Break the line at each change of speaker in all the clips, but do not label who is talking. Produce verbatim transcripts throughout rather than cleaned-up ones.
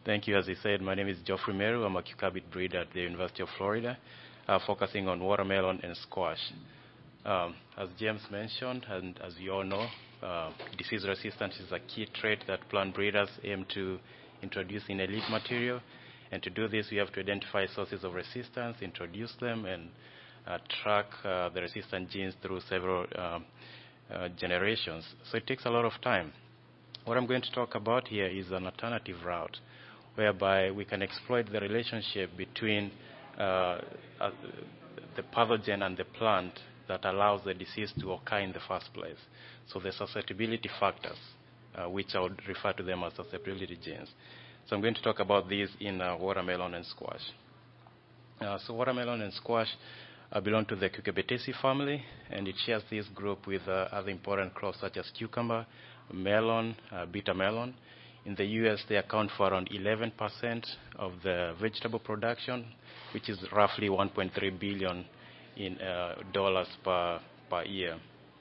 Thank you. As I said, my name is Geoffrey Meru. I'm a cucurbit breeder at the University of Florida, uh, focusing on watermelon and squash. Um, as James mentioned, and as you all know, uh, disease resistance is a key trait that plant breeders aim to introduce in elite material. And to do this, we have to identify sources of resistance, introduce them, and uh, track uh, the resistant genes through several um, uh, generations. So it takes a lot of time. What I'm going to talk about here is an alternative route, whereby we can exploit the relationship between uh, uh, the pathogen and the plant that allows the disease to occur in the first place. So the susceptibility factors, uh, which I would refer to them as susceptibility genes. So I'm going to talk about these in uh, watermelon and squash. Uh, so watermelon and squash uh, belong to the Cucurbitaceae family, and it shares this group with uh, other important crops such as cucumber, melon, uh, bitter melon. In the U S, they account for around eleven percent of the vegetable production, which is roughly one point three billion in uh, dollars per per year.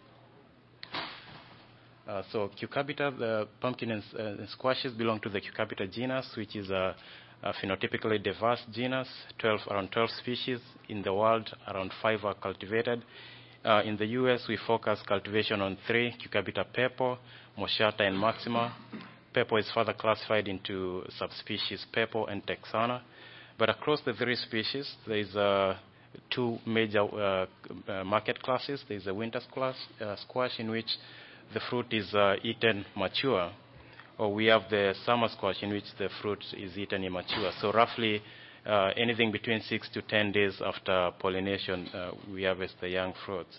Uh, so Cucurbita, the pumpkin and, uh, and squashes belong to the Cucurbita genus, which is a, a phenotypically diverse genus. twelve, around twelve species in the world, around five are cultivated. Uh, in the U S, we focus cultivation on three: Cucurbita pepo, moschata, and maxima. Pepo is further classified into subspecies pepo and texana. But across the three species, there is uh, two major uh, uh, market classes. There is a winter squash, uh, squash in which the fruit is uh, eaten mature, or we have the summer squash in which the fruit is eaten immature. So roughly uh, anything between six to ten days after pollination, uh, we harvest the young fruits.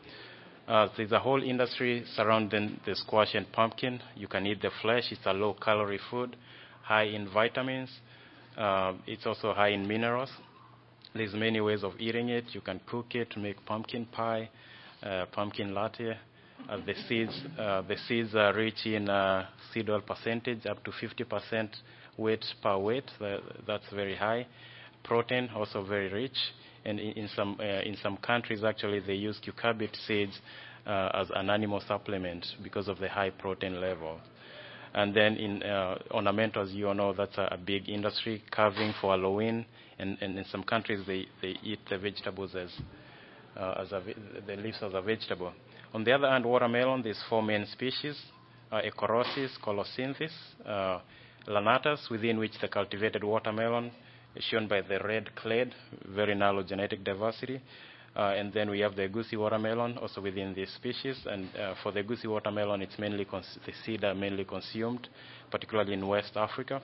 Uh, there's a whole industry surrounding the squash and pumpkin. You can eat the flesh. It's a low-calorie food, high in vitamins. Uh, it's also high in minerals. There's many ways of eating it. You can cook it, make pumpkin pie, uh, pumpkin latte. Uh, the seeds, uh, the seeds are rich in uh, seed oil percentage, up to fifty percent weight per weight. Uh, that's very high. Protein also very rich. And in, in some uh, in some countries, actually, they use cucurbit seeds uh, as an animal supplement because of the high protein level. And then in uh, ornamentals, you all know that's a, a big industry, carving for Halloween. And, and in some countries, they, they eat the vegetables as uh, as a, the leaves as a vegetable. On the other hand, watermelon, there's four main species: uh, Echorosis, Colocynthis, uh, Lanatus, within which the cultivated watermelon is shown by the red clade, very narrow genetic diversity. Uh, and then we have the Egusi watermelon, also within this species. And uh, for the Egusi watermelon, it's mainly cons- the seed are mainly consumed, particularly in West Africa.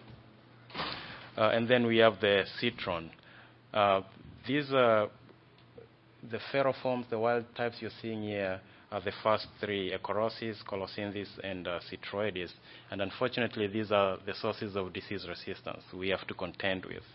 Uh, and then we have the citron. Uh, these are the pheroforms, the wild types you're seeing here, are the first three: Echorosis, Colocynthis, and uh, Citroides. And unfortunately, these are the sources of disease resistance we have to contend with.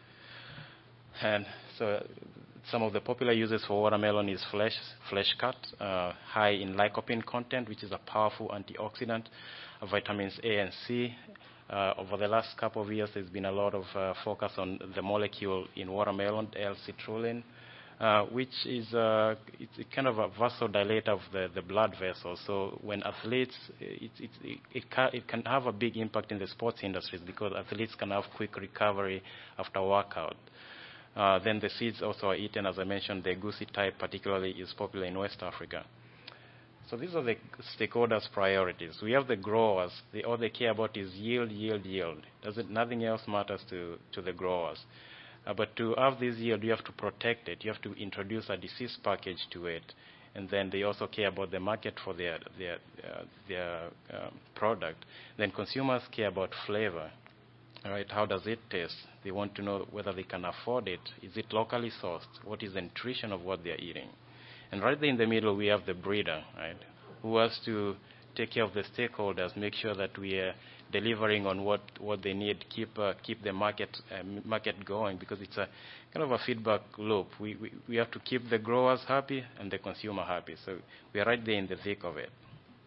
And so some of the popular uses for watermelon is flesh, flesh cut, uh, high in lycopene content, which is a powerful antioxidant, uh, vitamins A and C. Uh, over the last couple of years, there's been a lot of uh, focus on the molecule in watermelon, L-citrulline, uh, which is uh, it's kind of a vasodilator of the, the blood vessels. So when athletes, it, it, it, it, can, it can have a big impact in the sports industries because athletes can have quick recovery after workout. Uh, then the seeds also are eaten, as I mentioned. The Egusi type particularly is popular in West Africa. So these are the stakeholders' priorities. We have the growers. They, all they care about is yield, yield, yield. Does it, nothing else matters to, to the growers. Uh, but to have this yield, you have to protect it. You have to introduce a disease package to it. And then they also care about the market for their, their, uh, their uh, product. Then consumers care about flavor. All right, how does it taste? They want to know whether they can afford it. Is it locally sourced? What is the nutrition of what they're eating? And right there in the middle, we have the breeder, right, who has to take care of the stakeholders, make sure that we are delivering on what, what they need, keep uh, keep the market uh, market going, because it's a kind of a feedback loop. We, we we have to keep the growers happy and the consumer happy. So we are right there in the thick of it.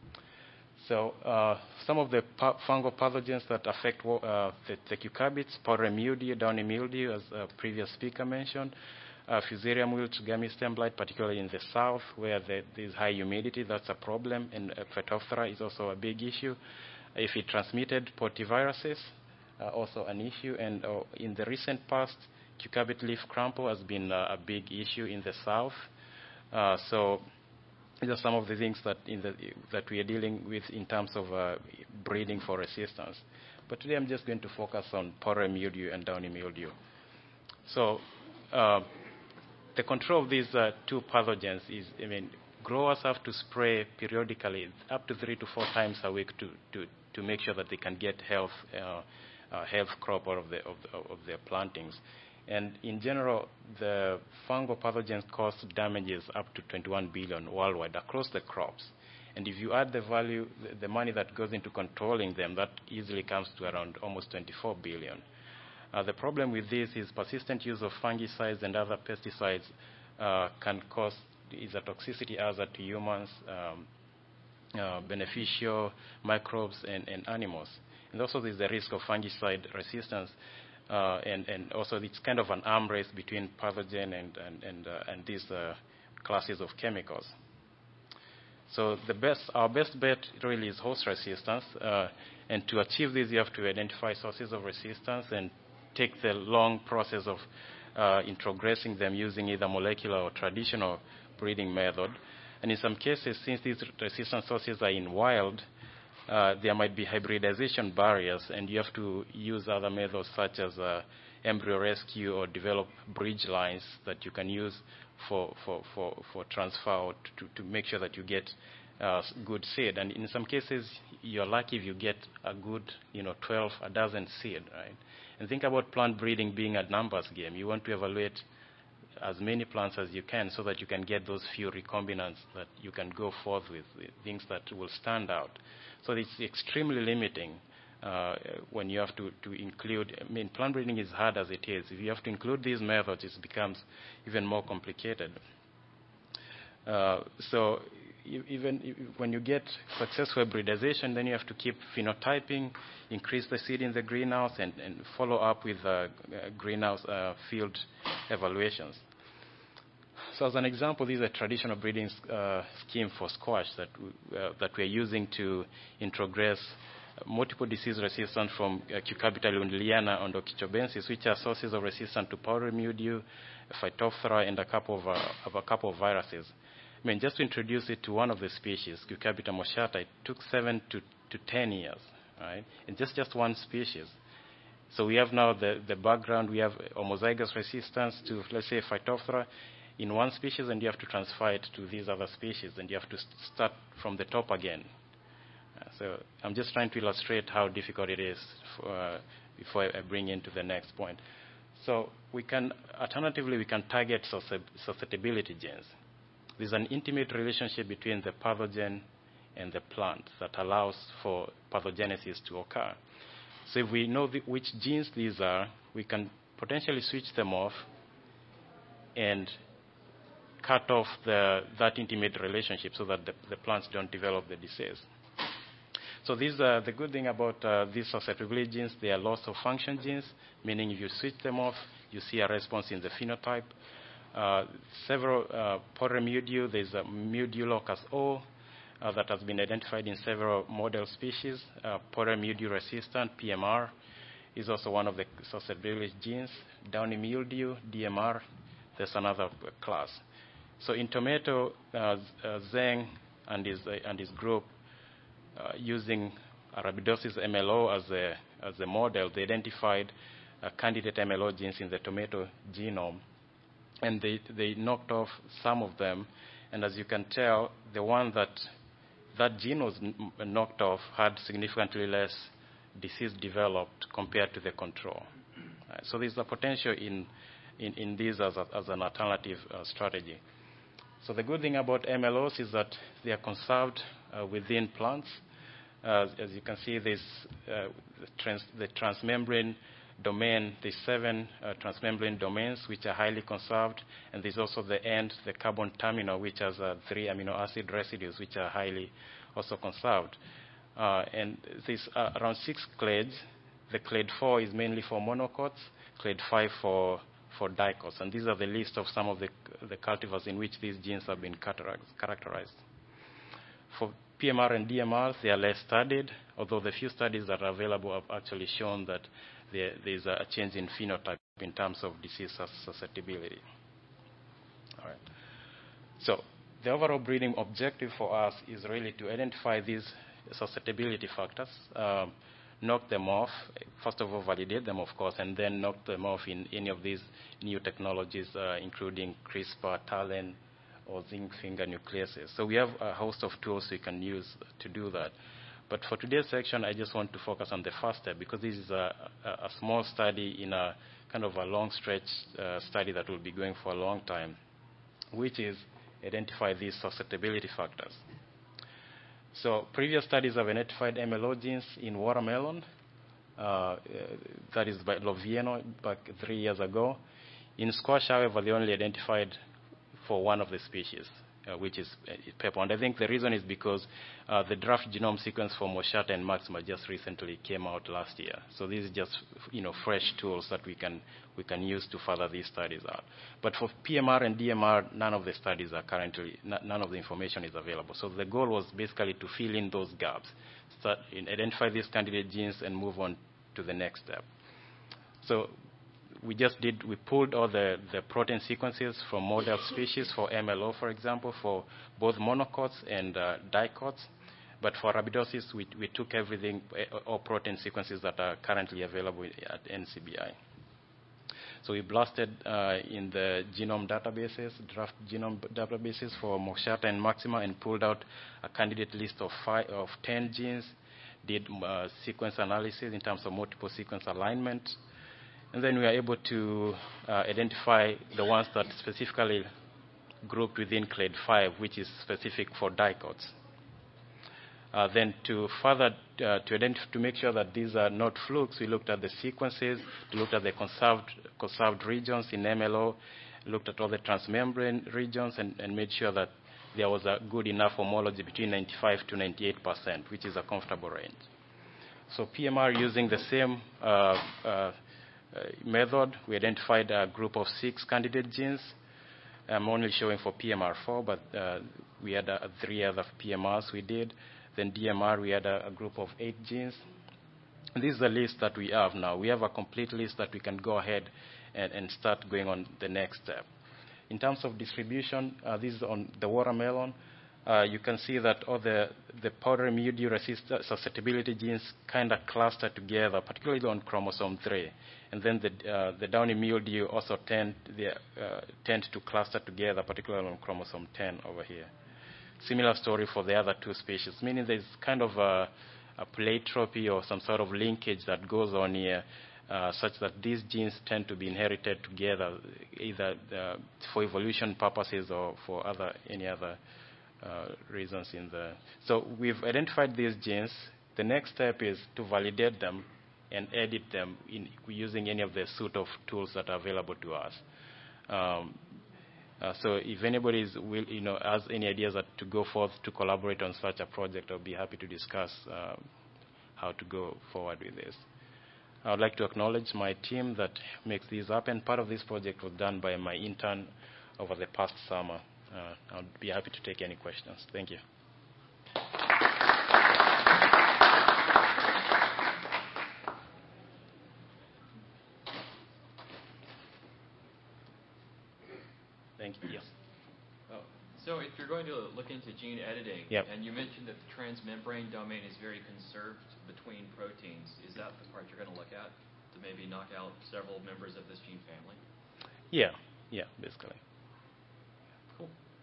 So uh, some of the pa- fungal pathogens that affect uh, the, the cucurbits: powdery mildew, downy mildew, as a previous speaker mentioned, uh, Fusarium wilt, gummy stem blight, particularly in the south where the, there's high humidity. That's a problem, and uh, Phytophthora is also a big issue. If it transmitted, potiviruses, uh, also an issue. And uh, in the recent past, cucurbit leaf crumple has been uh, a big issue in the south. Uh, so these are some of the things that, in the, that we are dealing with in terms of uh, breeding for resistance. But today I'm just going to focus on powdery mildew and downy mildew. So uh, the control of these uh, two pathogens is, I mean, growers have to spray periodically, up to three to four times a week to, to, to make sure that they can get health, uh, uh, health crop out of, the, of, the, of their plantings. And in general, the fungal pathogens cause damages up to twenty-one billion worldwide across the crops. And if you add the value, the, the money that goes into controlling them, that easily comes to around almost twenty-four billion. Uh, the problem with this is persistent use of fungicides and other pesticides uh, can cause is a toxicity hazard to humans, um, uh, beneficial microbes, and, and animals. And also there's the risk of fungicide resistance. Uh, and, and also it's kind of an arm race between pathogen and, and, and, uh, and these uh, classes of chemicals. So the best, our best bet really is host resistance. Uh, and to achieve this, you have to identify sources of resistance and take the long process of uh, introgressing them using either molecular or traditional breeding method. And in some cases, since these resistant sources are in wild, Uh, there might be hybridization barriers, and you have to use other methods such as uh, embryo rescue or develop bridge lines that you can use for, for, for, for transfer to, to make sure that you get uh, good seed. And in some cases, you're lucky if you get a good, you know, twelve, a dozen seed, right? And think about plant breeding being a numbers game. You want to evaluate as many plants as you can so that you can get those few recombinants that you can go forth with, things that will stand out. So it's extremely limiting uh, when you have to, to include, I mean, plant breeding is hard as it is. If you have to include these methods, it becomes even more complicated. Uh, so even if, when you get successful hybridization, then you have to keep phenotyping, increase the seed in the greenhouse, and, and follow up with uh, uh, greenhouse uh, field evaluations. So as an example, this is a traditional breeding uh, scheme for squash that, uh, that we're using to introgress multiple disease resistance from uh, Cucurbita lundleana and Okeechobensis, which are sources of resistance to powdery mildew, Phytophthora, and a couple of, uh, of a couple of viruses. I mean, just to introduce it to one of the species, Cucurbita moschata, it took seven to, to ten years, right? And just, just one species. So we have now the, the background, we have homozygous resistance to, let's say, Phytophthora in one species, and you have to transfer it to these other species, and you have to st start from the top again. Uh, so I'm just trying to illustrate how difficult it is for, uh, before I bring into the next point. So we can, alternatively, we can target susceptibility genes. There's an intimate relationship between the pathogen and the plant that allows for pathogenesis to occur. So if we know the, which genes these are, we can potentially switch them off and cut off the, that intimate relationship so that the, the plants don't develop the disease. So these are the good thing about uh, these susceptibility genes. They are loss of function genes, meaning if you switch them off, you see a response in the phenotype. Uh, several uh, powdery mildew, there's a mildew locus O uh, that has been identified in several model species. Uh, powdery mildew resistant, P M R, is also one of the susceptibility genes. Downy mildew, D M R, there's another class. So in tomato, uh, uh, Zheng and his, uh, and his group, uh, using Arabidopsis M L O as a, as a model, they identified uh, candidate M L O genes in the tomato genome. And they, they knocked off some of them. And as you can tell, the one that that gene was knocked off had significantly less disease developed compared to the control. Uh, so there's a potential in, in, in this as, a, as an alternative uh, strategy. So the good thing about M L Os is that they are conserved uh, within plants. Uh, as you can see, there's uh, the, trans, the transmembrane domain, there's seven uh, transmembrane domains which are highly conserved, and there's also the end, the carbon terminal, which has uh, three amino acid residues which are highly also conserved. Uh, and there's uh, around six clades. The clade four is mainly for monocots, clade five for for dicots, and these are the list of some of the, the cultivars in which these genes have been characterized. For P M R and D M R, they are less studied, although the few studies that are available have actually shown that there, there's a change in phenotype in terms of disease susceptibility. All right. So the overall breeding objective for us is really to identify these susceptibility factors, um, knock them off, first of all validate them, of course, and then knock them off in any of these new technologies, uh, including CRISPR, TALEN, or zinc finger nucleases. So we have a host of tools we can use to do that. But for today's section, I just want to focus on the first step, because this is a, a, a small study in a kind of a long stretch uh, study that will be going for a long time, which is identify these susceptibility factors. So previous studies have identified M L O genes in watermelon. Uh, that is by Lovieno back three years ago. In squash, however, they only identified for one of the species, uh, which is uh, pepper. And I think the reason is because uh, the draft genome sequence for Moshata and Maxima just recently came out last year. So these are just, you know, fresh tools that we can we can use to further these studies out. But for P M R and D M R, none of the studies are currently, none of the information is available. So the goal was basically to fill in those gaps, start, identify these candidate genes, and move on to the next step. So we just did, we pulled all the, the protein sequences from model species for M L O, for example, for both monocots and uh, dicots. But for Rabidosis, we, we took everything, all protein sequences that are currently available at N C B I. So we blasted uh, in the genome databases, draft genome databases for Moshata and Maxima, and pulled out a candidate list of five, of ten genes, did uh, sequence analysis in terms of multiple sequence alignment, and then we were able to uh, identify the ones that specifically grouped within clade five, which is specific for dicots. Uh, then to further, uh, to identify, to make sure that these are not flukes, we looked at the sequences, looked at the conserved, conserved regions in M L O, looked at all the transmembrane regions, and, and made sure that there was a good enough homology between ninety-five to ninety-eight percent, which is a comfortable range. So P M R, using the same uh, uh, method, we identified a group of six candidate genes. I'm only showing for P M R four, but uh, we had uh, three other P M Rs we did. Then D M R, we had a, a group of eight genes. And this is the list that we have now. We have a complete list that we can go ahead and, and start going on the next step. In terms of distribution, uh, this is on the watermelon. Uh, you can see that all the, the powdery mildew susceptibility genes kind of cluster together, particularly on chromosome three. And then the, uh, the downy mildew also tend, they, uh, tend to cluster together, particularly on chromosome ten over here. Similar story for the other two species, meaning there's kind of a, a pleiotropy or some sort of linkage that goes on here, uh, such that these genes tend to be inherited together, either uh, for evolution purposes or for other any other uh, reasons in the. So we've identified these genes. The next step is to validate them and edit them in using any of the suite of tools that are available to us. Um, Uh, so if anybody is will, you know, has any ideas that to go forth to collaborate on such a project, I'll be happy to discuss uh, how to go forward with this. I would like to acknowledge my team that makes this happen. Part of this project was done by my intern over the past summer. Uh, I'll be happy to take any questions. Thank you. Thank you. Yes.
Oh, so if you're going to look into gene editing,
yep.
and you mentioned that the transmembrane domain is very conserved between proteins, is that the part you're going to look at to maybe knock out several members of this gene family?
Yeah. Yeah, basically.
Cool.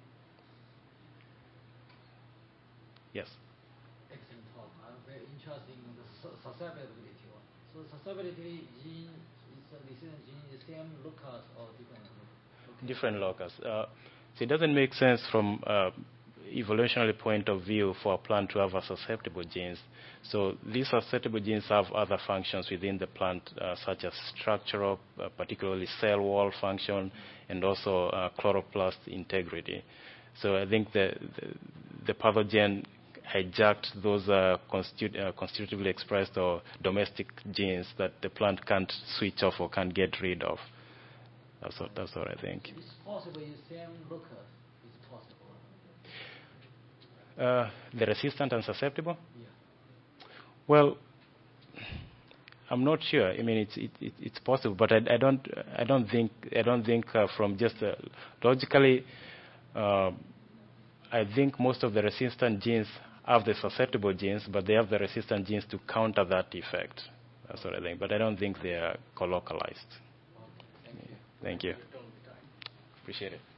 Yes.
Excellent talk. I'm very interested in the susceptibility one. So susceptibility gene is the resistant gene is same locus or different locus?
Different locus. Uh, so it doesn't make sense from uh, evolutionary point of view for a plant to have a susceptible genes. So these susceptible genes have other functions within the plant, uh, such as structural, uh, particularly cell wall function, and also uh, chloroplast integrity. So I think the the, the pathogen hijacked those uh, constitu uh, constitutively expressed or domestic genes that the plant can't switch off or can't get rid of. That's what, that's what I think.
It's possible in same locus. It's possible.
Uh, the resistant and susceptible?
Yeah.
Well, I'm not sure. I mean, it's it, it, it's possible, but I, I don't I don't think I don't think uh, from just uh, logically, uh, I think most of the resistant genes have the susceptible genes, but they have the resistant genes to counter that effect. That's what I think. But I don't think they are colocalized.
Okay, thank you.
Thank you. Appreciate it.